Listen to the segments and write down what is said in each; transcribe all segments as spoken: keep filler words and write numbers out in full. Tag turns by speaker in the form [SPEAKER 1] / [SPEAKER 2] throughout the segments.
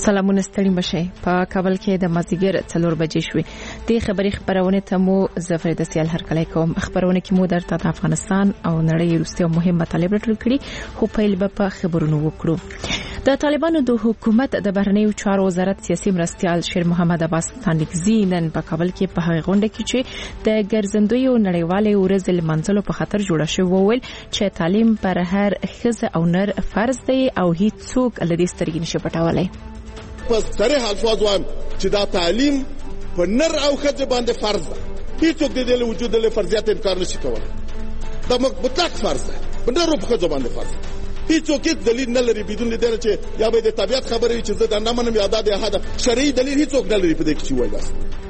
[SPEAKER 1] سلامونه ستړي مشه په کابل کې د مازیګر څلور بجې شوې د خبري خبرونه ته مو ظفر د سیال هرکلی کوم خبرونه کې مو درته د افغانستان او نړۍ وروستي مهم مطالب راټول کړي خو پیل به په خبرونو وکړو د طالبانو د حکومت د بهرنیو چارو وزارت سیاسي مرستيال شیر محمد عباس ستانکزی نن په کابل کې په هغه غونډه کې چې د ګرځندوی نړیوالې ورځ لمانځلو په خاطر جوړه شوې وویل چې تعلیم پر هر ښځه او نر فرض دی او هیڅ څوک لدې سترګې نشي پټولای.
[SPEAKER 2] په صریح الفاظ وایم چې دا تعلیم په نر او ښځه باندې فرض ده. هیڅوک د دې وجود له فرضیت انکار نشي کولای. دا مطلق فرض ده. په نر او ښځه باندې فرض ده. هیڅوک هیڅ دلیل نه لري بدون دې چې یا به د طبيعت خبرې چې زه دا نه منم یا دا د احد شرعي دلیل هیڅوک نه لري په دې کې چې وایي.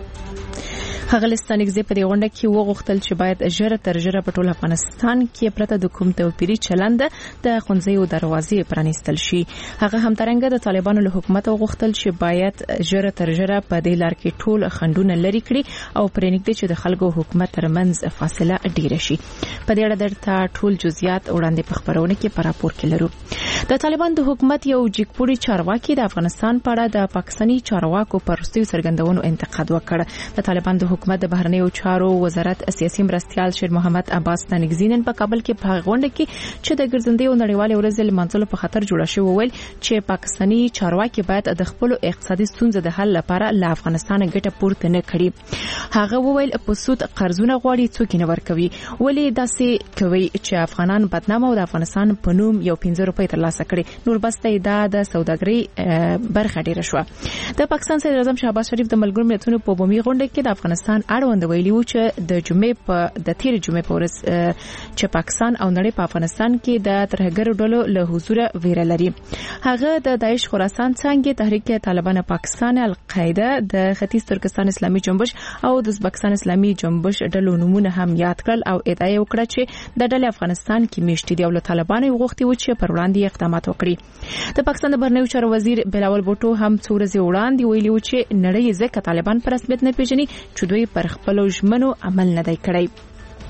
[SPEAKER 1] هغه لستانګزي په دې غونډه کې وغوښتل چې باید ژر تر ژره په ټول افغانستان کې پرته د کوم توپیري چلند د خونځیو دروازې پرانیستل شي. هغه هم ترنګ د طالبانو له حکومت وغوښتل چې باید ژر تر ژره په دې لار کې ټول خندونه لري کړي او پرېنګدي چې د خلکو حکومت ترمنځ فاصله ډیره شي. په دې اړه درته ټول جزئیات وړاندې په خبرونه کې په راپور کې لرو. د طالبان د حکومت یو جګپوري چارواکي د افغانستان په اړه د پاکستاني چارواکو پر وروستي څرګندونو انتقاد وکړ. د طالبان د حکومت د بهرنیو چارو وزارت سیاسي مرستيال شیر محمد عباس ستانکزی نن په کابل کې په غونډه کې چې د ګرځندوی نړیوالې ورځ لمانځلو په خاطر جوړه شوې وویل چې پاکستاني چارواکي باید د خپل اقتصادي ستونزو د حل لپاره له افغانستان ګټه پورته نه کړي. هغه وویل په سود قرضونه غواړي څوک نه ورکوي ولې داسې کوي چې افغانان بدنامه او د افغانستان په نوم یو پنځه روپۍ ترلاسه کړي. نور بسته دا د سوداګرۍ برخه ډیره شو. د پاکستان صدر اعظم شهباز شریف د ملګرو ملتونو په بومي غونډه کې د افغانستان اړوند ویلي و چې د جمعې په د تیر جمعې په ورځ چې پاکستان او نړۍ په افغانستان کې د ترهګرو ډلو له حضور ویره لري. هغه د داعش خراسان څنګه تحریک طالبان پاکستان، القاعده، د ختیځ ترکستان اسلامي جنبش او د ازبکستان اسلامي جنبش ډلو نمونه هم یاد کړل او ادعا وکړه چې د ډلې افغانستان کې میشتي دی او له طالبانو غوښتي و چې پر وړاندې اقدامات وکړي. د پاکستان د بهرنیو چارو وزیر بلاول بوټو هم څو ورځې وړاندې ویلي و چې نړۍ ځکه طالبان پر رسمیت نه پیژني چې دوی پر خپل ژمنو عمل نه دی کړی.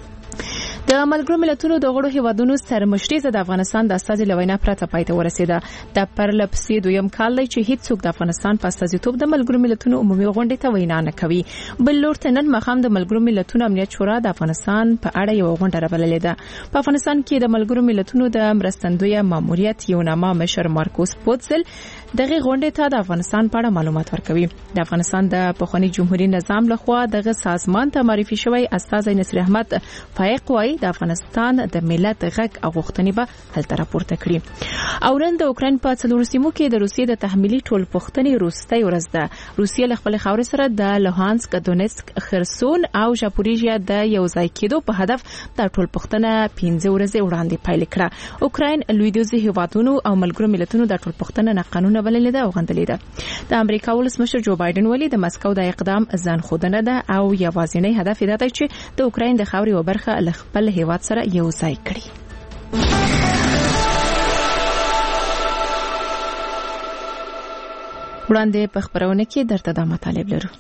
[SPEAKER 1] د ملګرو ملتونو د غړو هیوادونو سرمشري د افغانستان د استازي لوینا پرته پاتې ورسېده. د پرلپسې دویم کال دی چې هیڅ څوک د افغانستان په استازیتوب د ملګرو ملتونو عمومي غونډې ته وینا نه کوي. بل لور ته نن مخام د ملګرو ملتونو امنیت شورا د افغانستان په اړه یو غونډه رابللې ده. په افغانستان کې د ملګرو ملتونو د مرستندوی ماموریت یو نامه مشر مارکوس پوتزل دغه غونډې ته د افغانستان په اړه معلومات ورکوي. د افغانستان د پخوانی جمهوریت نظام لخوا دغه سازمان ته معرفي شوی استاذ نصیر احمد فائق وايي د افغانستان د ملت غږ او غوښتنې به هلته راپورته کړي. او نن د اوکرين په څلور سیمو کې د روسیې د تحمیلي ټول پښتنې روستۍ ورځ ده. روسیې له خپل خاورې سره د لوهانسک، دونیتسک، خرسون او ژاپوریژیا د یو ځای کېدو په هدف د ټول پښتنه پنځه ورځې وړاندې پیل کړه. اوکرين لویدیځي هیوادونو او ملګرو ملتونو د ټول پښتنه نه قانون بللې ده او غندلې ده. د امریکا ولسمشر جو بایدن ویلي د مسکو د اقدام ځان خودنه ده او یوازینی هدف دا دی چې د اوکرين د خاورې او برخه له خپل هیواد سره یو ځای کړي. وړاندې په خبرونه کې درته دا مطالب لرو.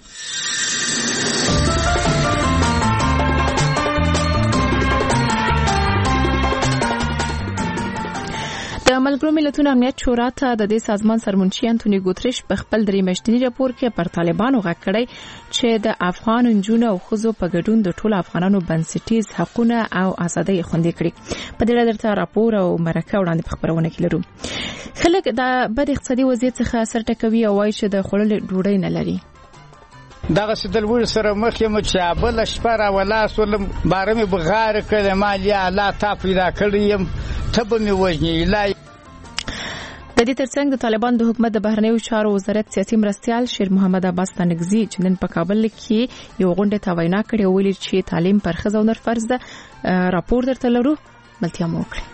[SPEAKER 1] د ملګرو ملتونو امنیت شورا ته د دې سازمان سرمنشي انټونی ګوتریش په خپل درې میاشتني راپور کې پر طالبانو غږ کړی چې د افغان نجونو او ښځو په ګډون د ټولو افغانانو بنسټیز حقونه او ازادۍ خوندي کړي. په دې اړه درته راپور او مرکه وړاندې په خبرونه کې لرو. خلک د بد اقتصادي وضعیت څخه سر ټکوي او وايي چې د خوړل ډوډۍ نه لري.
[SPEAKER 3] دغه سدلور سره مخ یم چې بل شپره ولا سولم بارمه بغار کړه مالیا لا تا پیدا کړیم تبه می وژنی لا.
[SPEAKER 1] د دې ترڅنګ د طالبان د حکومت د بهرنیو چارو وزارت سیاسي مرستيال شیر محمد عباس ستانکزی چې نن په کابل کې یو غونډه ته وینا کړې او ویلي چې تعلیم پر ښځو او نر فرض ده. راپور درته لرو، ملتیا مو وکړئ.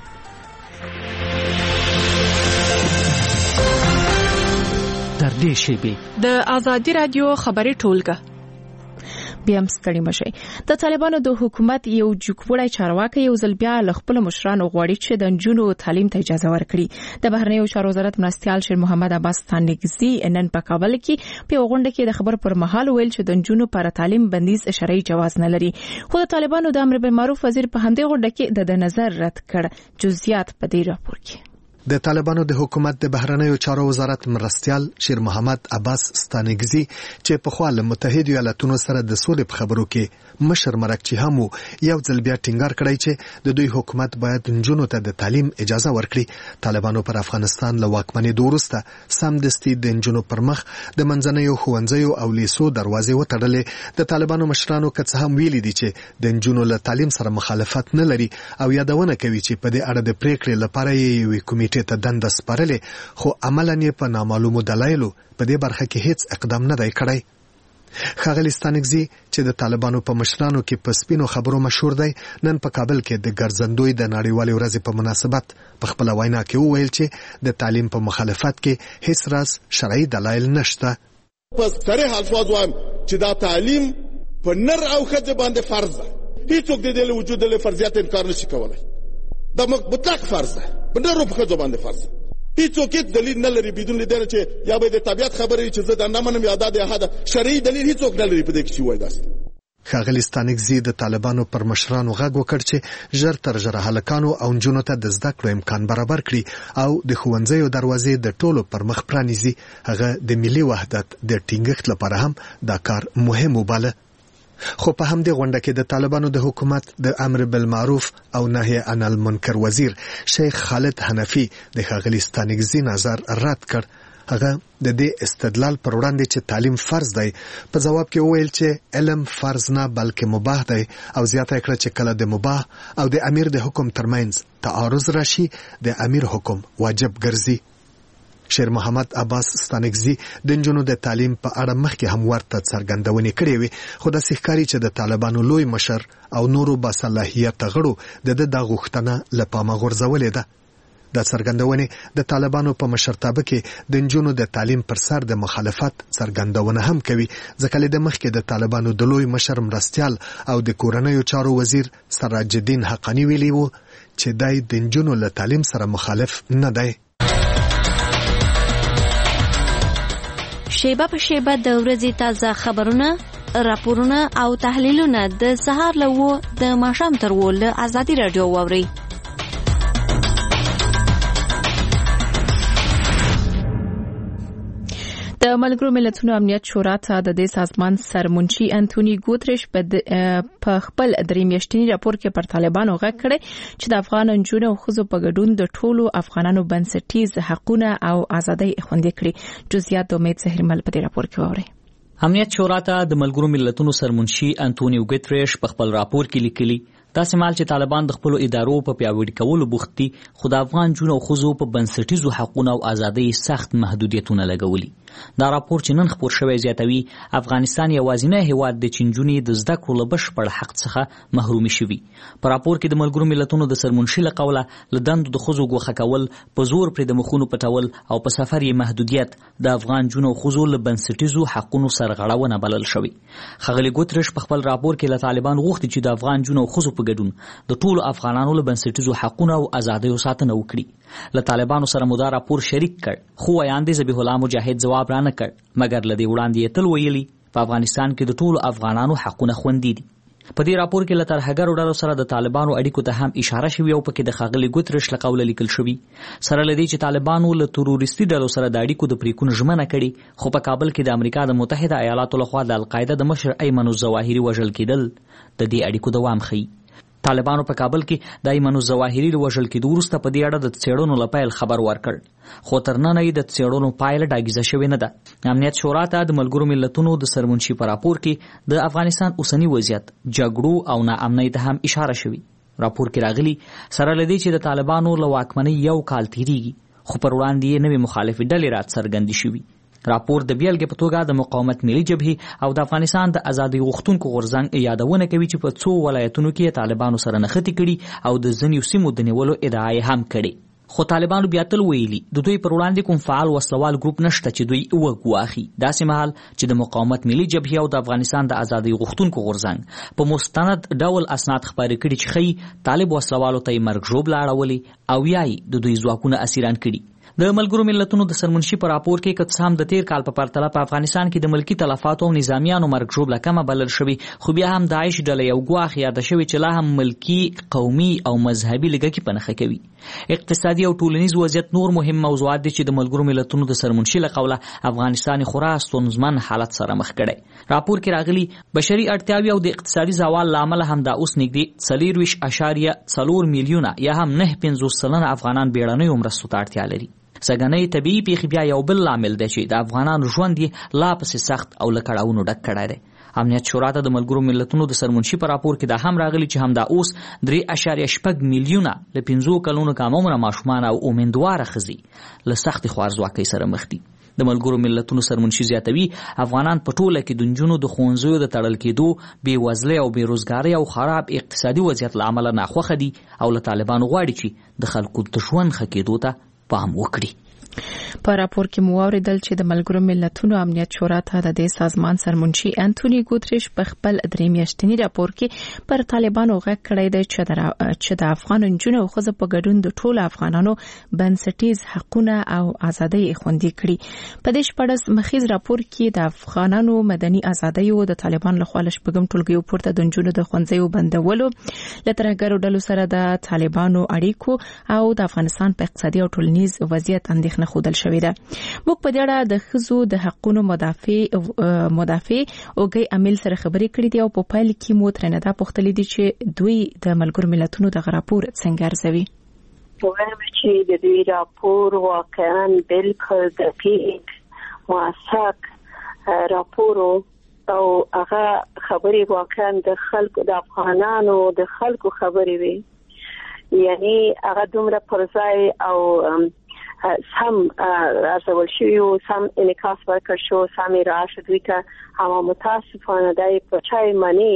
[SPEAKER 4] در دې شیبه
[SPEAKER 1] د ازادي رادیو خبري ټولګه بیا مستړی مشي. د طالبانو د حکومت یو جګوړی چارواکي یو ځل بیا ل خپل مشرانو غواړي چې د جنونو تعلیم ته اجازه ورکړي. د بهرنیو چارو وزارت مرستيال شیر محمد عباس ستانکزی نن په کابل کې په غونډه کې د خبر پر مهال ویل چې د جنونو پر تعلیم بندیز شرعي جواز نه لري. خو د طالبانو د امر بالمعروف وزیر په همدې غونډه کې د نظر رد کړ. جزئیات په دې راپور کې.
[SPEAKER 5] د طالبانو د حکومت د بهرنیو چارو وزارت مرستیال شیر محمد عباس ستانګزي چې په خپل متحده ایالاتونو سره د سولې په خبرو کې مشر مرکچی هم یو ځل بیا ټینګار کړی چې د دوی حکومت باید نجونو ته د تعلیم اجازه ورکړي. طالبانو پر افغانستان له واکمنۍ وروسته سمدستي د نجونو پر مخ د منځنیو ښوونځیو او لیسو دروازې وتړلې. د طالبانو مشرانو که څه هم ویلي دي چې د نجونو له تعلیم سره مخالفت نه لري او یادونه کوي چې په دې اړه د پریکړې لپاره یې کمیټې ته دنده سپارلې، خو عملاً یې په نامعلومو دلایلو په دې برخه کې هیڅ اقدام نه دی کړی. ښاغلي ستانکزي چې د طالبانو په مشرانو کې په سپینو خبرو مشهور دی، نن په کابل کې د ګرځندوی د نړیوالې ورځې په مناسبت په خپله وینا کې وویل چې د تعلیم په مخالفت کې هیڅ راز شرعي دلایل نشته.
[SPEAKER 2] په صریح الفاظ وایم چې دا تعلیم په نر او ښځې باندې فرض ده. هیڅوک د دې له وجود له فرضیت انکار نشي کولی. دا مطلق فرض ده، په نر او ښځو باندې فرض ده. هیڅوک هیڅ دلیل نه لري بدون لیدنه چې یا به د طبیعت خبرې چې زه دا نه منم یا دا د احد شرعي دلیل هیڅوک نه لري په دې کې چې وایي داسې.
[SPEAKER 5] ښاغلي ستانکزي د طالبانو پر مشرانو غږ وکړ چې ژر تر ژره هلکانو او نجونو ته د زده کړو امکان برابر کړي او د ښوونځیو دروازې د ټولو پر مخ پرانیزي. هغه د ملي وحدت د ټینګښت لپاره هم دا کار مهم وباله. خو په همدې غونډه کې د طالبانو د حکومت د امر بالمعروف او نهي عن المنکر وزیر شیخ خالد حنفي د ښاغلي ستانکزي نظر رد کړ. هغه د دې استدلال پر وړاندې چې تعلیم فرض دی په جواب کې وویل چې علم فرض نه بلکې مباح دی او زیاته کړه چې کله د مباح او د امیر د حکم ترمنځ تعارض راشي د امیر حکم واجب ګرځي. شیر محمد عباس ستانکزي د نجونو د تعلیم په اړه مخکې هم ورته څرګندونې کړې وې، خو داسې ښکاري چې د طالبانو لوی مشر او نورو باصلاحیته غړو د ده دا غوښتنه له پامه غورځولې ده. دا څرګندونې د طالبانو په مشرتابه کې د نجونو د تعلیم پر سر د مخالفت څرګندونه هم کوي، ځکه له مخکې د طالبانو د لوی مشر مرستیال او د کورنیو چارو وزیر سراج الدین حقانی ویلي وو چې دای د نجونو له تعلیم سره مخالف نه دی.
[SPEAKER 6] شیبه په شیبه د ورځې تازه خبرونه، راپورونه او تحلیلونه د سهار له و د ماښام تر و له ازادي راډیو واورئ.
[SPEAKER 1] د ملګرو ملتونو امنیت شورا ته د دې سازمان سرمنشي انټونی ګوتریش په خپل درې میاشتني راپور کې پر طالبانو غږ کړی چې د افغان نجونو او ښځو په ګډون د ټولو افغانانو بنسټیز حقونه او ازادۍ خوندي کړي. جزئیات د امید زهرمل په دې راپور کې واورئ.
[SPEAKER 7] امنیت شورا ته د ملګرو ملتونو سرمنشي انټونی ګوتریش په خپل راپور کې لیکلي داسې مال چې طالبان د خپل ادارو په پیاوړي کولو بوخت دي، خو د افغان جنو او ښځو په بنسټیزو حقوقو او ازادۍ سخت محدودیتونه لګولي. دا راپور چې نن خپور شوی زیاتوي افغانستان یوازینی هیواد دی چې نجونې د زده کړو له بشپړ حق څخه محرومي شوي. په راپور کې د ملګرو ملتونو د سرمنشي له قوله له دندو د ښځو ګوښه کول، په زور پرې د مخونو پټول او په سفر یې محدودیت د افغان جنو او ښځو له بنسټیزو حقوقو سرغړونه بلل شوی. ښاغلي ګوتریش په خپل راپور کې له طالبان غوښتي چې د افغان جنو او ښځو په ګډون د ټولو افغانانو له بنسټیزو حقوقو او ازادیو ساتنه وکړي. له طالبانو سره مو دا راپور شریک کړ، خو ویاندې ذبیح الله مجاهد ځواب را نه کړ، مګر له دې وړاندې یې تل ویلي په افغانستان کې د ټولو افغانانو حقونه خوندي دي. په دې راپور کې له ترهګرو ډلو سره د طالبانو اړیکو ته هم اشاره شوې او پکې د ښاغلي ګوتریش له قوله لیکل شوي سره له دې چې طالبانو له تروریستي ډلو سره د اړیکو د پریکون ژمنه کړې، خو په کابل کې د امریکا د متحده ایالاتو لخوا د القاعده د مشر ایمن الظواهري وژل کېدل د دې اړیکو دوام ښیي. طالبانو په کابل کې د ایمن الظواهري له وژل کېدو وروسته په دې اړه د څېړنو له پیل خبر ورکړ، خو تر ننه یې د څېړنو پایله ډاګیزه شوې نه ده. امنیت شورا ته د ملګرو ملتونو د سرمنشي په راپور کې د افغانستان اوسنی وضعیت، جګړو او ناامنۍ ته هم اشاره شوې. راپور کې راغلي سره له دې چې د طالبانو له واکمنۍ یو کال تېرېږي، خو پر وړاندې یې نوې مخالفې ډلې راڅرګندې شوي. راپور د بیلګې په توګه د مقاومت ملي جبهې او د افغانستان د ازادۍ غوښتونکو غورځنګ یادونه کوي چې په څو ولایتونو کې طالبانو سره نښتې کړي او د ځینو سیمو د نیولو ادعا یې هم کړې. خو طالبانو بیا تل ویلي د دوی پر وړاندې کوم فعال وسلوال ګروپ نشته چې دوی وګواخي، داسې مهال چې د مقاومت ملي جبهې او د افغانستان د ازادۍ غوښتونکو غورځنګ په مستند ډول اسناد خپاره کړي چې ښیي طالب وسلوالو ته یې مرګ ژوبله اړولې او یا یې د دوی ځواکونه اسیران کړي. د ملګرو ملتونو د سرمنشي په راپور کې که څه هم د تیر کال په پرتله په افغانستان کې د ملکي تلفاتو او نظامیانو مرګ ژوبله کمه بلل شوې، خو بیا هم داعش ډله یو ګواښ یاده شوې چې لا هم ملکي، قومي او مذهبي لږکي په نښه کوي. اقتصادي او ټولنیز وضعیت نور مهم موضوعات دي چې د ملګرو ملتونو د سرمنشي له قوله افغانستان خورا ستونزمن حالت سره مخ کړي. راپور کې راغلي بشري اړتیاوې او د اقتصادي زوال لامل هم دا اوس نږدې څلور ویشت اشاریه څلور میلیونه یا هم نه پنځوس سلنه افغانان بیړنیو مرستو ته اړتیا لري. سګنۍ طبيعي پیښې بیا یو بل لامل دی چې د افغانانو ژوند یې لا پسې سخت او له کړاوونو ډک کړی دی. امنیت شورا ته د ملګرو ملتونو د سرمنشي په راپور کې دا هم راغلي چې همدا اوس درې اشاریه شپږ میلیونه له پنځو کلونو کم عمره ماشومان او امیندواره ښځې له سختې خوارځواکۍ سره مخ دي. د ملګرو ملتونو سرمنشي زیاتوي افغانان په ټوله کې د نجونو د ښوونځیو د تړل کېدو، بېوزلۍ او بېروزګارۍ او خراب اقتصادي وضعیت له امله ناخوښه دي او له طالبانو غواړي چې د خلکو د ژوند ښه کېدو ته پام وکړي.
[SPEAKER 1] په راپور کې مو اوریدل چې د ملګرو ملتونو امنیت شورا ته د دې سازمان سرمنشي انټونی ګوتریش په خپل درې میاشتنی راپور کې پر طالبانو غږ کړی دی چې د افغان نجونو او ښځو په ګډون د ټولو افغانانو بنسټیز حقوقونه او ازادۍ خوندي کړي. په دې شپږ مخیز راپور کې د افغانانو مدني ازادۍ او د طالبان له خوا شپږم ټولګیو پورته د نجونو د ښوونځیو بندولو، لترهګرو ډلو سره د طالبانو اړیکو او د افغانستان په اقتصادي او ټولنیز وضعیت اندېښنه خودل شوې ده. موږ په دې اړه د ښځو د حقوقو مدافع مدافع اوګي امیل سره خبرې کړې دي او په پایل کې مو ترنه دا پوښتلې دي چې دوی د ملګرو ملتونو د راپور څنګه ارزوي.
[SPEAKER 8] وایم چې د دوی راپور واقعا بالکل دقیق موثق راپور او هغه خبرې واقعا د خلکو د افغانانو د خلکو خبرې وي، یعنی هغه دومره پرځای او سم ارزول شوی او سم انعکاس ورکړ شو، سم راشه دوی ته. اما متاسفانه دای په چای معنی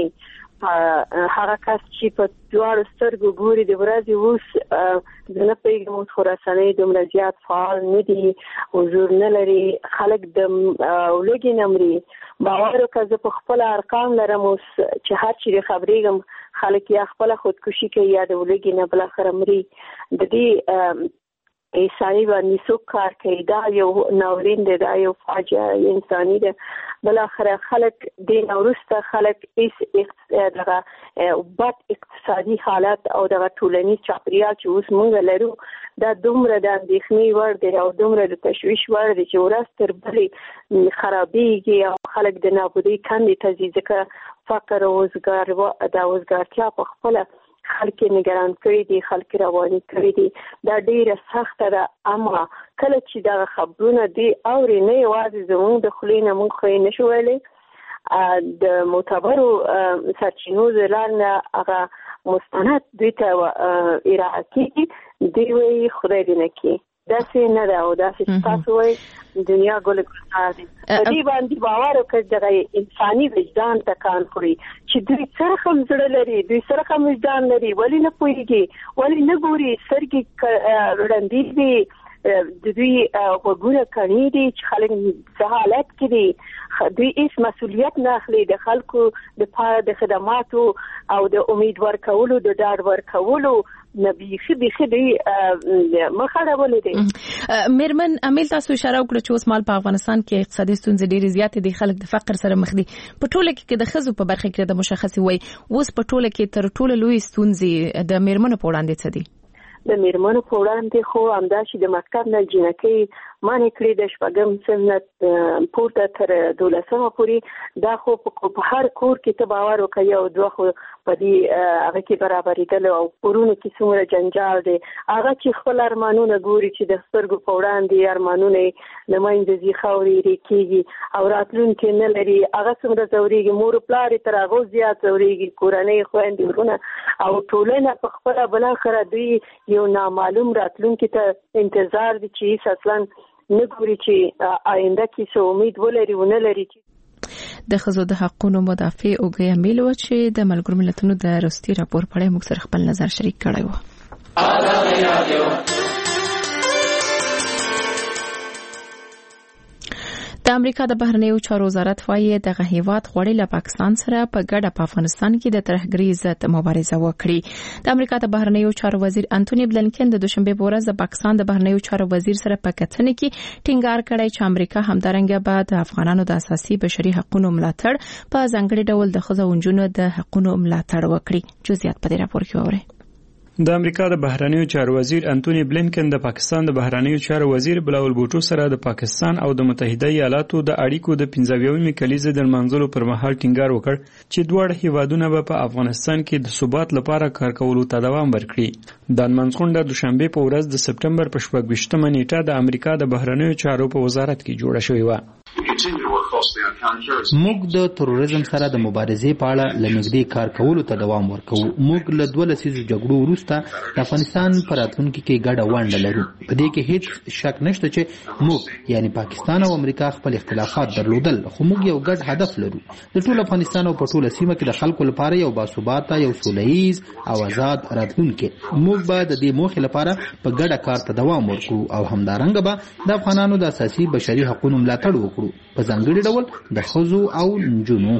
[SPEAKER 8] هغه کس چې په دوه سترګو ګوري د ورځې اوس د نه پیغام خراساني دومره زیات فعال نه دي، حضور نه لري، خلک د ولګي نمرې باور وکړه په خپل ارقام لرم اوس چې هر چیرې خبرېږم خلک یا خپل خودکشي کوي یا د ولګي نه بل اخر مري. د دې انساني باندې څوک کار کوي، دا یو ناورین دی، دا یو فاجعه انساني ده. بل اخر خلک د نورسته خلک هیڅ دغه بد اقتصادي حالت او دغه ټولنیز چاپیریال چې اوس موږ لرو دا دومره د اندېښنې وړ دی او دومره د تشویش وړ دی چې ورځ تر بلې خرابېږي او خلک د نابودۍ کندې ته ځي، ځکه فقر او وزګار د وزګارتیا په خپله خلک نگران کړي دي، خلک رواني کړي دي. دا ډیره سخته ده. اما کله چې دا خبرونه دي اوري نه یوازې زموږ د خلینو موږ خو نه شو ویلې، د معتبرو سرچینو زلانه هغه مستند دوی ته ارائه کیږي، دی وی خدای دې نه کړي داسې نه ده او داسې تاسو وایي دنیا ګل ګلزار دي. په دې باندې باور وکړئ دغه انساني وجدان تکان خوري چې دوی سره هم زړه لري، دوی سره هم وجدان لري، ولې نه پوهېږي، ولې نه ګوري، سترګې ړندې دي، د دوی غوږونه کڼي دي چې خلک څه حالت کې دي، دوی هیڅ مسؤلیت نه اخلي د خلکو دپاره د خدماتو او د امید ورکولو د ډاډ ورکولو نه بیخي بیخي دوی مخه راولې دي.
[SPEAKER 1] میرمن امیل تاسو اشاره وکړه چې اوس مال په افغانستان کې اقتصادي ستونزې ډېرې زیاتې دي، خلک د فقر سره مخ دي. په ټوله کې د ښځو په برخه کې د مشخصي وای اوس په ټوله کې تر ټولو لوی ستونزې د میرمنو په وړاندې څه دي؟
[SPEAKER 8] د میرمنو په وړاندې خو همدا چې د مکتب نه جنکۍ مانې کړې د شپږم صنف پورته تر دولسمه پورې، دا خو په هر کور کې ته باور وکړې یو دوه خو په دې هغه کې برابرېدل او کورونو کې څومره جنجال دی. هغه چې خپل ارمانونه ګوري چې د سترګو په وړاندې ارمانونه یې له منځه ځي، خاورې یې کېږي او راتلونکی نه لري، هغه څومره ځورېږي، مور پلار یې تر هغو زیات ځورېږي، کورنۍ خویندې ورونه او ټولنه په خپله بالاخره دوی یو نامعلوم راتلونکي ته انتظار دي چې هیڅ اصلا نه ګوري چې آینده کې څه امید ولري ونه لري.
[SPEAKER 1] د ښځو د حقوقو مدافع اوګي امیل و چې د ملګرو ملتونو د وروستي راپور په اړه موږ سره خپل نظر شریک کړی و. د امریکا د بهرنیو چارو وزارت وايي دغه هیواد غوړي له پاکستان سره په ګډه په افغانستان کې د ترهګرۍ ضد مبارزه وکړي. د امریکا د بهرنیو چارو وزیر انټونی بلنکن د دوشنبه په ورځ د پاکستان د بهرنیو چارو وزیر سره په کتنه کې ټینګار کړی چې امریکا همدارنګه به د افغانانو د اساسي بشري حقوقو ملاتړ په ځانګړي ډول د ښځو او نجونو د حقوقو ملاتړ وکړي. جزئیات په دې راپور کې اورئ.
[SPEAKER 9] د امریکا د بهرنیو چارو وزیر انټونی بلینکن د پاکستان د بهرنیو چارو وزیر بلاول بوټو سره د پاکستان او د متحده ایالاتو د اړیکو د پنځویمې کلیزې د لمانځلو پر مهال ټینګار وکړ چې دواړه هیوادونه به په افغانستان کې د ثبات لپاره کار کولو ته دوام ورکړي. د لمانځغونډه دوشنبه په ورځ د سپټمبر په شپږ ویشتمه نیټه د امریکا د بهرنیو چارو په وزارت کې جوړه شوې وه.
[SPEAKER 10] موږ د تروریزم سره د مبارزې په اړه لنږدې کار کولو ته دوام ورکوو. موږ له دوه لسیزو جګړو وروسته د افغانستان په راتلونکي کې ګډه ونډه لرو. په دې کې هیڅ شک نشته چې موږ یعنی پاکستان او امریکا خپل اختلافات درلودل، خو موږ یو ګډ هدف لرو. د ټول افغانستان او په ټوله سیمه کې د خلکو لپاره یو باثباته، یو سوله ییز او آزاد راتلونکی. موږ به د دې موخې لپاره په ګډه کار ته دوام ورکوو او همدارنګه به د افغانانو د اساسي بشري حقوقو ملاتړ وکړو، په ځانګړي ډول د ښځو او نجونو.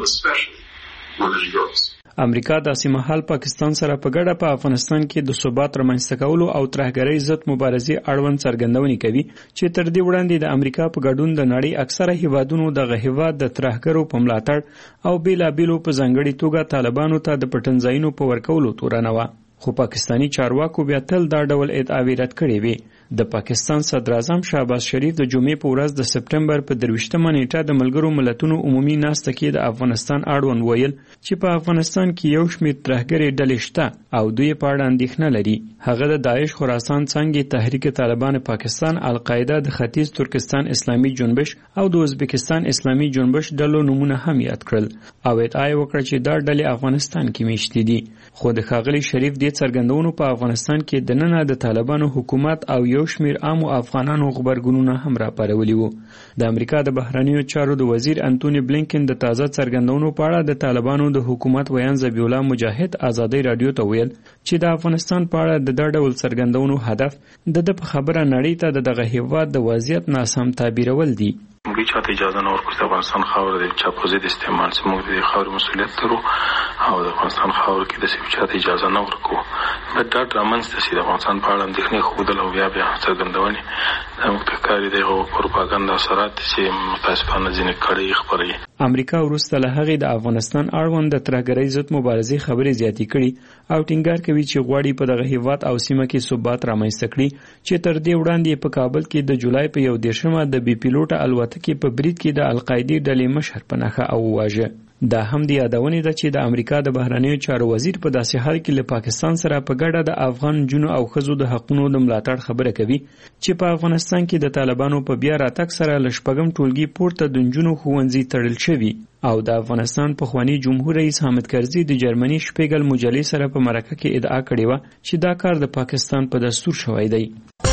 [SPEAKER 9] امریکا د سیمهال پاکستان سره په ګډه په افغانستان کې د ثبات رامنځته کولو او ترهګرۍ ضد مبارزې اړوند څرګندونې کوي چې تر دې وړاندې د امریکا په ګډون د نړۍ اکثره هیوادونو دغه هیواد د ترهګرو په ملاتړ او بیلابیلو په ځانګړي توګه طالبانو ته د پټنځایونو په ورکولو تورنه وه. خو پاکستانی چارواکو بیا تل دا ډول ادعاوې رد کړې وې. د پاکستان صدر اعظم شهباز شریف د جمعې په ورځ د سپټمبر په درویشتمه نیټه د ملګرو ملتونو عمومي ناسته کې د افغانستان اړوند ویل چې په افغانستان کې یو شمېر ترهګرې ډلې شته او دوی په اړه اندېښنه لري. هغه د داعش خراسان څانګې تحریک طالبان پاکستان، القاعده، د ختیځ ترکستان اسلامي جنبش او د ازبکستان اسلامي جنبش ډلو نمونه هم یاد کړل او ادعا یې وکړه چې دا ډلې افغانستان کې میشتې دي. خو د ښاغلي شریف دې څرګندونو په افغانستان کې دننه د طالبانو حکومت او یو شمېر عامو افغانانو غبرګونونه هم راپارولي وو. د امریکا د بهرنیو چارو د وزیر انټونی بلینکن د تازه څرګندونو په اړه د طالبانو د حکومت ویان ذبیح الله مجاهد ازادۍ رادیو ته ویل چې د افغانستان په اړه د دا ډول څرګندونو هدف د د په خبره نړۍ ته د دغه هیواد د وضعیت ناسم تعبیرول دي.
[SPEAKER 11] موږ چاته اجازه نه ورکوو چې افغانستان خاوره د چا په ضد استعمال شي. موږ د خاورې مسؤلیت لرو او د افغانستان خاوره کې داسې چاته اجازه نه ورکوو. باید ډاډ رامنځته شي د افغانستان په اړه اندېښنې ښودل او بیا بیا څرګندونې دا موږ ته ښکاري د هغو پروپاګاندا اثرات چې متاسفانه ځینې کړۍ خپروي.
[SPEAKER 9] امریکا وروسته له هغې د افغانستان اړوند د ترهګرۍ ضد مبارزې خبرې زیاتې کړي او ټینګار کوي چې غواړي په دغه هیواد او سیمه کې ثبات رامنځته کړي چې تر دې وړاندې په کابل کې د جولای په یو دېرشمه د بې پیلوټه الوتکې په برید کې د القاعدې ډلې مشر په نښه او وواژه. دا هم د یادونې ده چې د امریکا د بهرنیو چارو وزیر په داسې حال کې له پاکستان سره په ګډه د افغان نجونو او ښځو د حقونو د ملاتړ خبره کوي چې په افغانستان کې د طالبانو په بیا راتګ سره له شپږم ټولګي پورته د نجونو ښوونځي تړل شوي او د افغانستان پخوانی جمهور رئیس حامد کرزي د جرمني شپیګل مجلې سره په مرکه کې ادعا کړې وه چې دا کار د پاکستان په دستور شوی دی.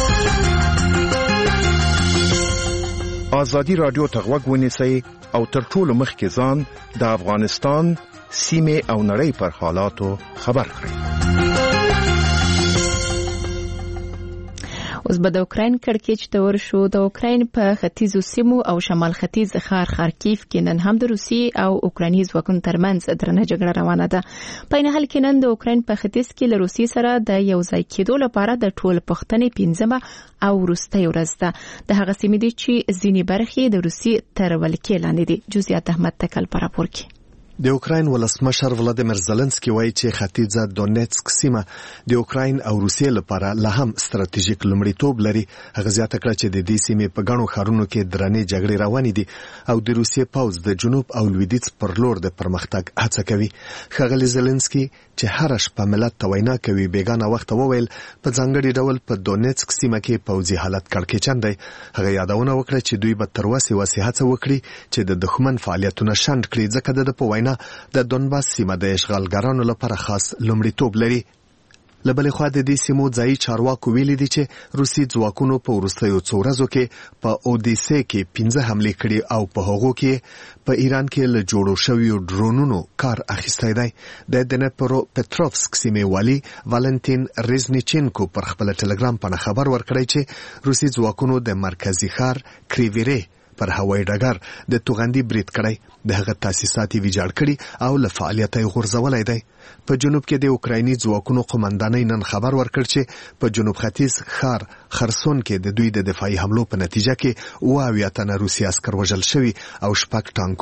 [SPEAKER 12] آزادی رادیو ته غوږ ونیسئ او تر ټولو مخکې ځان د افغانستان سیمې او نړۍ پر حالاتو خبر کړئ.
[SPEAKER 1] اوس به د اوکراین کړکېچ ته ورشو. د اوکراین په ختیځو سیمو او شمال ختیځ ښار خارکیف کې نن هم د روسي او اوکراني ځواکونو ترمنځ درنه جګړه روانه ده. په عین حال کې نن د اوکراین په ختیځ کې له روسي سره د یو ځای کېدو لپاره د ټول پښتنې پنځمه او وروستۍ ورځ ده. د هغه سیمې دي چې ځینې برخې د روسي تر ولکې لاندې دي. جزئیات احمد تکل په راپور کې.
[SPEAKER 5] د اوکراین ولسمشر ولادیمیر زلنسکي وایي چې ختیځه دونیتسک سیمه د اوکراین او روسیې لپاره لا هم ستراتیژیک لومړیتوب لري. هغه زیاته کړه چې د دې سیمې په ګڼو ښارونو کې درنې جګړې روانې دي او د روسیې پوځ د جنوب او لویدیځ پر لور د پرمختګ هڅه کوي. ښاغلی زلنسکي چې هر شپه ملت ته وینا کوي بیګانه وخت وویل په ځانګړي ډول په دونیتسک سیمه کې پوځي حالت کړکېچن دی. هغه یادونه وکړه چې دوی به تر وسې وسې هڅه وکړي چې د دښمن فعالیتونه شنډ کړي ځکه د په وینا د دونباس سیمه د اشغالګرانو لپاره خاص لومړیتوب لري. له بلې خوا د دې سیمو ځایي چارواکو ویلي دي چې روسي ځواکونو په وروستیو څو ورځو کې په اودیسې کې پنځه حملې کړي او په هغو کې په ایران کې له جوړو شویو ډرونونو کار اخیستی دی. د دنپرو پټروفسک سیمې والي والنتین ریزنیچینکو پر خپل ټلګرام باندې خبر ورکړی چې روسي ځواکونو د مرکزي ښار کریویری پر هوایي ډګر د توغندي برید کړی. د هغه تاسیسات یې ویجاړ کړي او له فعالیته یې غورځولی دی. په جنوب کې د اوکرایني ځواکونو قومندانۍ نن خبر ورکړ چې په جنوب ختیځ ښار خرسون کې د دوی د دفاعي حملو په نتیجه کې اوه اویا تنه روسي عسکر وژل شوي او شپږ ټانکونه،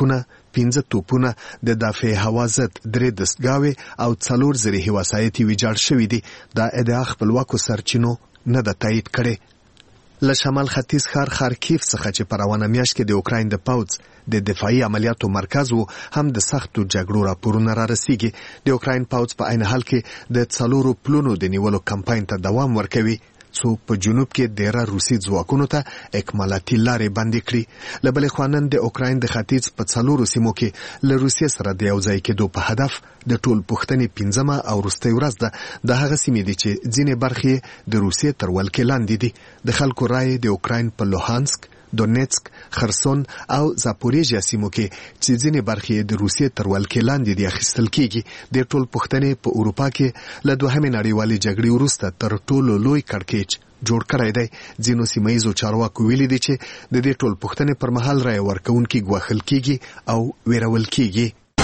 [SPEAKER 5] پنځه توپونه د دافع هوا ضد درې دستګاوې او څلور زرهي وسایط ویجاړ شوي دي. دا ادعا خپلواکو سرچینو نه ده تایید کړې. له شمال ختیځ ښار خارکیف څخه چې په روانه میاشت کې د اوکراین د پوځ د دفاعي عملیاتو مرکز وو هم د سختو جګړو راپورونه را رسیږي. د اوکراین پوځ په عین حال کې د څلورو پلونو د نیولو کمپاین ته دوام ورکوي څو په جنوب کې ډیره روسي ځواکونو ته اکمالاتي لارې بندې کړي. له بلې خوا نن د اوکراین د ختیځ په څلورو سیمو کې له روسیې سره د یو ځای کېدو په هدف د ټول پوښتنې پنځمه او وروستۍ ورځ ده. د هغه سیمې دي چې ځینې برخې د روسیې تر ولکې لاندې دي. د خلکو رایې د اوکراین په لوهانسک، دونیتسک، خرسون او زاپوریژیا سیمو کې چې ځینې برخې د روسیې تر ولکې لاندې دي اخیستل کیږي. د ټول پوښتنې په اروپا کې له دوهمې نړیوالې جګړې وروسته تر ټولو لوی کړکېچ جوړ کړی دی. ځینو سیمایي چارواکو ویلي دي چې د دې ټول پوښتنې پر مهال رایه ورکوونکي ګواښل کیږي او ویرول کیږي.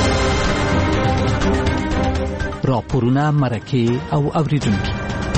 [SPEAKER 4] راپورونه، مرکې او اوریدونکي.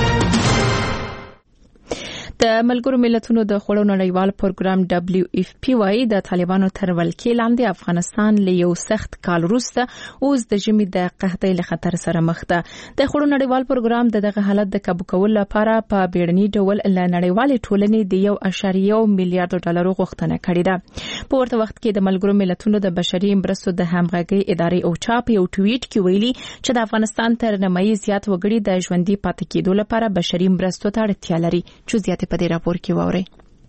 [SPEAKER 1] د ملګرو ملتونو د خوړو نړیوال پروګرام دبليو اف پی وايي د طالبانو تر ولکې لاندې افغانستان له یو سخت کال وروسته اوس د ژمي د قحطۍ له خطر سره مخ ده. د خوړو نړیوال پروګرام دغه حالت د کابو کولو لپاره په بیړني ډول له نړیوالې ټولنې د یو اعشاریه یو میلیارډ ډالر غوښتنه کړې ده. په ورته وخت کې د ملګرو ملتونو د بشري مرستو د همغږي ادارې او چاپ یو ټویټ کې ویلي چې د افغانستان تر نیمایي زیات وګړي د ژوندۍ پاتې کېدو لپاره بشري مرستو ته اړتیا لري. چې زیات په دې راپور کې ووري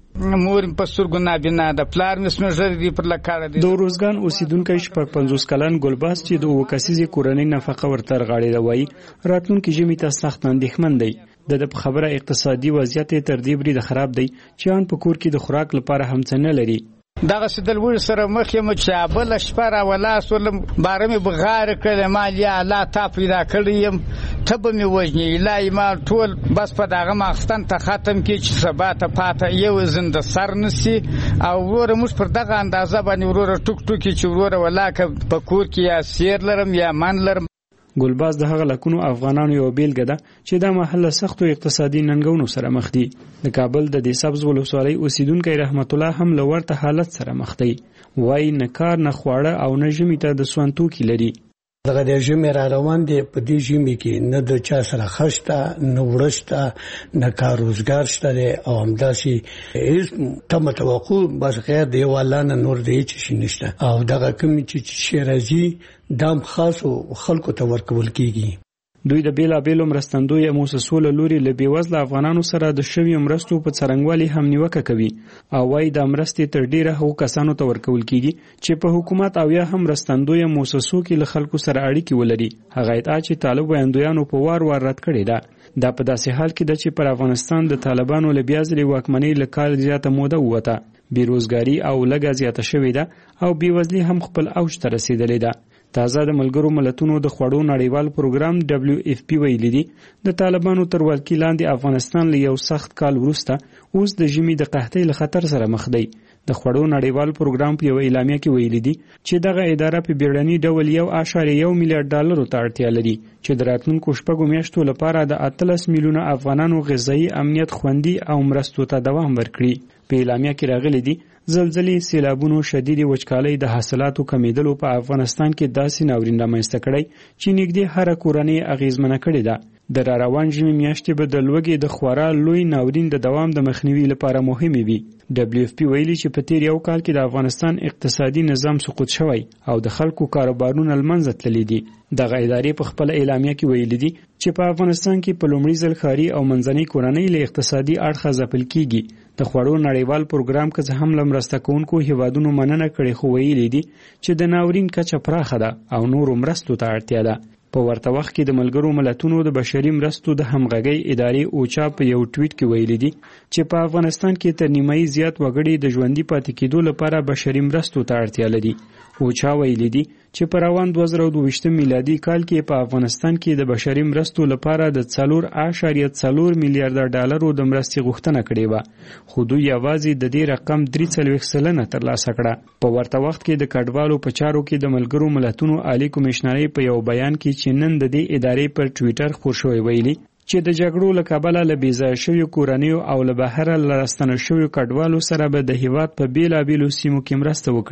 [SPEAKER 3] مور په سترګو نابینا د پلار مسمر دی پر لکاړه دی.
[SPEAKER 9] د روزګان اوسیدونکو شپږ پنځوس کلن ګلباس چې د وکاسيزي کورنۍ نفقه ورته غاړي روي راتلونکي ژمي ته سخت اندېښمن دی. د خبره اقتصادي وضعیت تر دې بری د خراب دی چې ان په کور کې د خوراک لپاره هم څه نه لري.
[SPEAKER 3] دغه سدلور سره مخ یم چې بل شپره ولا سولم بارمه بغار کړه مالیا لا تا پیدا کړیم تب می وژنی لای ما ټول بس په دغه ماختن ته ختم کی چې سبا ته پاته یو زند سر نسی او ور موږ پر دغه اندازه باندې ورور ټوک ټوکی چې ورور ولاکه په کور کې یا سیر لرم یا من لرم.
[SPEAKER 9] ګلباز د هغه لکونو افغانانو یو بیلګه ده چې د محله سختو اقتصادي ننګونو سره مخ دي. د کابل د دې سبز ولسوالۍ اوسیدونکو رحمت الله هم لورته حالت سره مخ دی. وای نه کار نه خواړه او نه ژمي ته د سوانتو کې لري.
[SPEAKER 13] دغه د ژمي را روان دي په دې ژمي کې نه د چا سره خشته نه ورشته نه کار روزګار شته او همداسې هیڅ تم توقع بس غیر دی والانه نور دی چې نشته او دغه کوم چې شیرازي دام خاصو خلکو ته ورکول کیږي.
[SPEAKER 9] دوی د بیلا بیلو مرستندوی موسسو له لوري له بیوزله افغانانو سره د شوی مرستو په څرنګوالي هم نیوکه کوي او وايي د مرستې تر ډیره هو کسانو ته ورکول کیږي چې په حکومت او یا هم مرستندوی موسسو کې له خلکو سره اړیکې ولري. هغه ادعا چې طالب ویاندویانو په وار وار رد کړي ده. دا په داسې حال کې ده چې پر افغانستان د طالبانو له بیا ځلې واکمنۍ له کال زیاته موده ووته. بیروزګاری او لږه زیاته شوې ده او بیوزلي هم خپل اوج ته رسیدلې ده. تازه د ملګرو ملتونو د خوړو نړیوال پروګرام دبليو اف پی ویلي دي د طالبانو تر ولکې لاندې افغانستان له یو سخت کال وروسته اوس د ژمي د قحطۍ له خطر سره مخ دی. د خوړو نړیوال پروګرام په یو اعلامیه کې ویلي دي چې دغه اداره په بیړني ډول یو اعشاریه یو میلیارډ ډالر ته اړتیا لري چې د راتلونکو شپږو میاشتو لپاره د اتلس میلیونه افغانانو غذایی امنیت خوندي او مرستو ته دوام ورکړي. په اعلامیه کې راغلي دي زلزلې، سیلابونو، شدید وچکالۍ د حاصلاتو کمیدلو په افغانستان کې داسې ناورین رامنځته کړی چې نږدې هر کورنۍ اغیزمنه کړې ده. د را روان ژمي میاشتې به د لوږې د خورا لوی ناورین د دوام د مخنیوي لپاره مهمې وي. دبليو اف پی ویلي چې په تیر یو کال کې د افغانستان اقتصادي نظام سقوط شوی او د خلکو کاروبارونه لمنځه تللي دي. دغه ادارې په خپل اعلامیه کې ویلي دي چې په افغانستان کې په لومړي ځل ښاري او منځنۍ کورنۍ له اقتصادي اړخه ځپل کیږي. د خوړو نړیوال پروګرام کې هم لمرسته کوونکو هیوادونو مننه کړې خو ویلي دي چې د ناورین کچه پراخه ده او نورو مرستو ته اړتیا ده. په ورته وخت کې د ملګرو ملتونو د بشري مرستو د همغږۍ ادارې اوچا په یو ټویټ کې ویلي دي چې په افغانستان کې تر نیمایي زیات وګړي د ژوندۍ پاتې کېدو لپاره بشري مرستو ته اړتیا لري. اوچا ویلي دي چې په روان دوه زره دوه ویشت میلادي کال کې په افغانستان کې د بشري مرستو لپاره د څلور اعشاریه څلور میلیارډ ډالرو د مرستې غوښتنه کړې وه خو دوی یوازې د دې رقم درې څلوېښت سلنه ترلاسه کړه. په ورته وخت کې د کډوالو په چارو کې د ملګرو ملتونو عالی کمیشنرۍ په یو بیان کې چې نن د دې ادارې پر ټویټر خپور شوی ویلي چې د جګړو له کبله له بېځایه شویو کورنیو او له بهره له راستنه شویو کډوالو سره به د هیواد په بېلابېلو سیمو کې مرسته وکړي.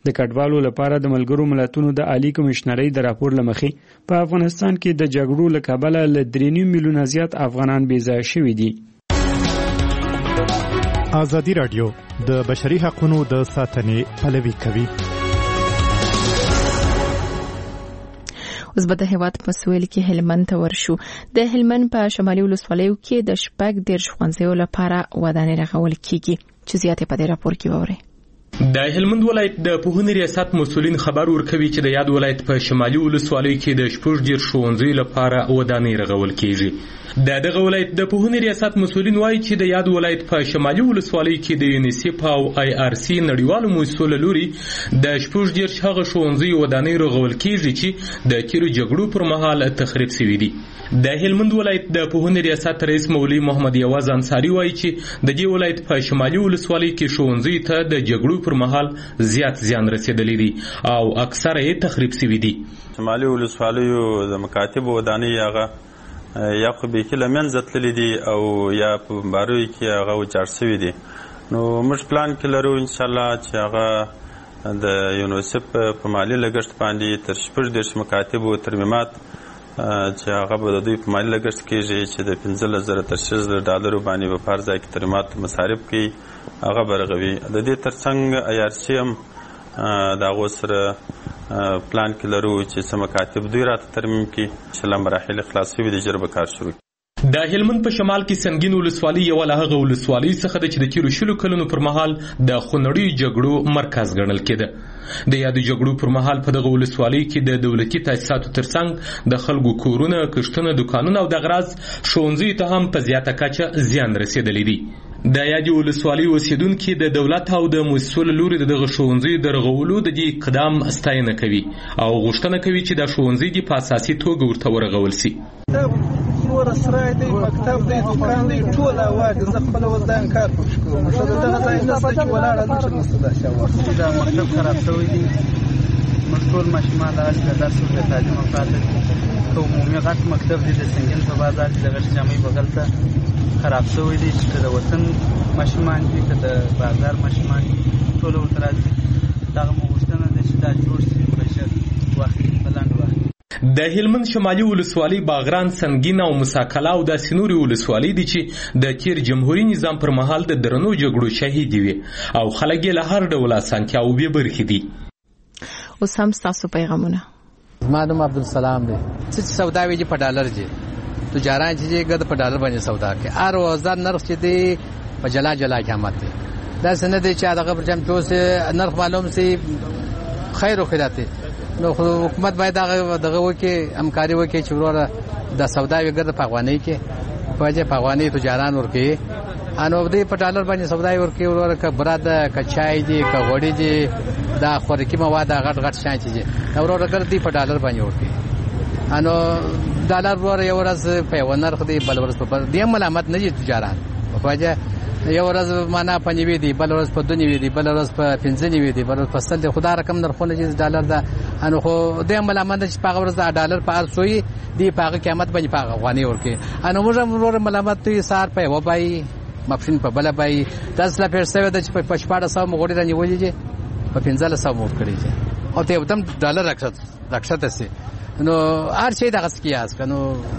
[SPEAKER 9] د کډوالو لپاره د ملګرو ملتونو د عالی کمشنرۍ د راپور لمخې په افغانستان کې د جګړو له کبله له درې نیم میلیونه زیات افغانان بې ځایه شوي دي.
[SPEAKER 14] ازادي راډیو د بشري حقوقو د ساتنې پلوي کوي.
[SPEAKER 1] اوس به د هیواد په سویل کې هلمند ته ورشو. د هلمند په شمالي ولسوالیو کې د شپږ دیرش ښوونځیو لپاره ودانۍ رغول کیږي چې زیاتې په دې راپور کې ووري.
[SPEAKER 15] د هلمند ولایت د پوهنې ریاست مسولین خبر ورکوي چې د یاد ولایت په شمالي ولسوالیو کې د شپږ دیرش ښوونځیو لپاره ودانۍ رغول کیږي. د دغه ولایت د پوهنې ریاست مسولین وایي چې د یاد ولایت په شمالي ولسوالیو کې د یونیسف او آی آر سی نړیوالو مؤسسو له لوري د شپږ دیرش هغه ښوونځیو ودانۍ رغول کیږي چې د تیرو جګړو پر مهال تخریب شوي دي. د هلمند ولایت د پوهنې ریاست رئیس مولوي محمد یواز انصاری وایي چې د دې ولایت په شمالي ولسوالیو کې ښوونځیو ته د جګړو پر مهال زیات زیان رسیدلی دي او اکثره یې تخریب شوي دي.
[SPEAKER 16] شمالي ولسوالیو د مکاتب ودانۍ هغه یا خو بیخي له منځه تللي دي او یا په بمباریو کې هغه وچاړ شوي دي. نو موږ پلان کې لرو انشاءالله چې هغه د یونیسف په مالي لګښت باندې تر شپږ دیرش مکاتبو ترمیمات چې هغه به د دوی په مالي لګښت کېږي چې د پنځلس زره تر شل زره ډالرو باندې به په هر ځای کې ترمیمات مصارف کوي هغه به رغوي. د دې تر څنګ آی آر سی هم د هغو سره پلان کې لرو چې څه مکاتب دوی راته ترمیم کړي چې له مراحل خلاص شوي دي ژر به کار شروع کړي.
[SPEAKER 15] د هلمند په شمال کې سنگین ولسوالي یوه له هغه ولسوالیو څخه ده چې د تیرو شلو کلونو پر مهال د خونړیو جګړو مرکز ګڼل کېده. د یادو جګړو پر مهال په دغه ولسوالیو کې د دولتي تاسیساتو ترڅنګ د خلکو کورونه، کښتونه، دکانونه او د غراض ښوونځیو ته هم په زیاته کچه زیان رسېدلی دی. د یادې ولسوالۍ اوسیدونکي د دولت او د مؤسسو له لوري د دغه ښوونځیو د رغولو د دې اقدام ستاینه کوي او غوښتنه کوي چې دا ښوونځي دې په اساسي توګه ورته ورغول شي.
[SPEAKER 17] کور سرای دی، مکتب دی، دکان دی، ټول اواز زه خپل وځان کار پکښ کوم. زه دغه ځای نشته چې ولاړه نشم نشته دا شاوه. دا مکتب خراب شوی دی. موږ ټول ماشومان دغسې د درس او تعلیم لپاره کوم عمومي غټ مکتب دی د سنګین په بازار کې د غټ جامع بغل ته خراب شوی دی چې د وطن ماشومان دي که د بازار ماشومان دي ټول ورته راځي. دغه مو غوښتنه ده چې دا جوړ شي په ژر وخت کې په لنډ وخت.
[SPEAKER 15] د هلمند شمالي ولسوالۍ باغران، سنگین او مساکله او داسې نورې ولسوالۍ دي چې د تیر جمهوري نظام پر مهال د درنو جګړو شهید وي او خلک یې له هر ډول اسانتیاوو بې برخې دي.
[SPEAKER 1] اوس هم ستاسو پیغامونه.
[SPEAKER 18] زما نوم عبدالسلام دی. څه سودا ویږي په ډالر دی، تجاران چې ګد په ډالر باندې سودا کوي. هر وزن نرخ چې دی په جلا جلا قیمت دی. دا څه نه دی چې هغه پر جام توسه نرخ معلوم سي خیر او خیرات. نو حکومت باید هغه دغه وکي همکاري وکي چې وروره د سودا وګړه په افغاني کې په ځای په افغاني تجاران ورکي انو دې په ډالر باندې سودا ورکي وروره ک براد ک چای دی ک غوړي دی دا خوراکي مواد غټ غټ شان چې وروره ګرځي په ډالر باندې ورکي. انو ډالر وروره یو ورځ په یو نرخ دی بل ورځ په دې ملامت نه دي تجاران په ځای یو ورځ معنا پنځوي دی بل ورځ په دونی دی بل ورځ په پنځه دی بل ورځ په سل دی. خدا رقم نرخونه چې ډالر دا انو خو د ملامت چې په ورځ د ډالر په ارسوي دی په قیمت باندې په افغاني ورکي. انو موږ ورور ملامت ته سار په و بای مفشن په بل بای تاسو لا پرسته د چې په شپاړه سو مغوړي رانی ولې په پنځه سو مور کړی او ته ودم ډالر راکښت راکښت سي. نو هر شي دغه سکیاس کنو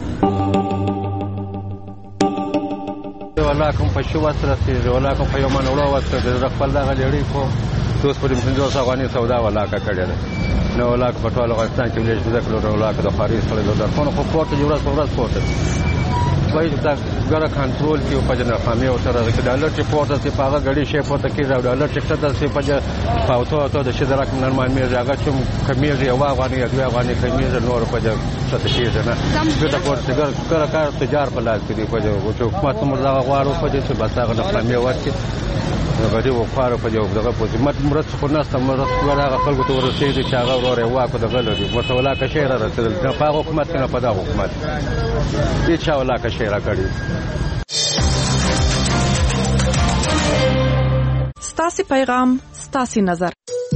[SPEAKER 19] ولا کوم په شو وسره سي ولا کوم په یو من وړو وسره د خپل دغه لړۍ کو دوس په پنځه افغاني سودا ولا کا کړی ده. نو ولا په ټول افغانستان کې ولې څه کړو ولا کا د خارج سره د خپل خو پورت جوړه سره پورت وای دا ګره کنټرول کې په جنا خامي او سره د ډالر چې پورت سي پاغه غړي شي پورت کې راو ډالر چې څه سي په پاوتو ته د شي درک نرمال مې راغی چې کمیږي او افغاني او افغاني کمیږي نور په ځای څه شي نه د پورت ګر کار کار تجار په لاس کې دی په ځای او حکومت مرزا غواړو په دې چې بس هغه د خامي ورته غړي وقاره په ځای دغه په مت مرز خو ناست مرز ورغه خلکو ته ورسېږي چې هغه ورور یو واکو د غلو دي متولا کا شهر رسېدل نه په حکومت نه په دا حکومت دې چا ولا کا شهر کړی.
[SPEAKER 20] ستاسو پیغام ستاسو نظر.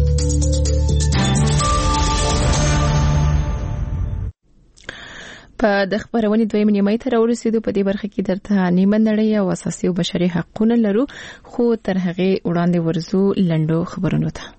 [SPEAKER 1] په د خبرونې دویم نیمه ته راورسېدو. په دې برخه کې درته نیمه نړۍ او اساسي او بشري حقوقونه لرو، خو تر هغه وړاندې ورزو لنډو خبرونو ته.